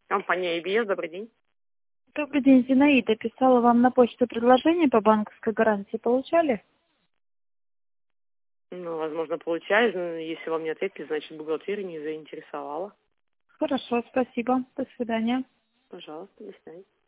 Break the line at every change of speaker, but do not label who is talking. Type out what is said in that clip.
Компания EBS, добрый день.
Добрый день, Зинаида. Писала вам на почту предложение по банковской гарантии. Получали?
Ну, возможно, получаю. Если вам не ответили, значит, бухгалтерия не заинтересовала.
Хорошо, спасибо. До свидания.
Пожалуйста, до свидания.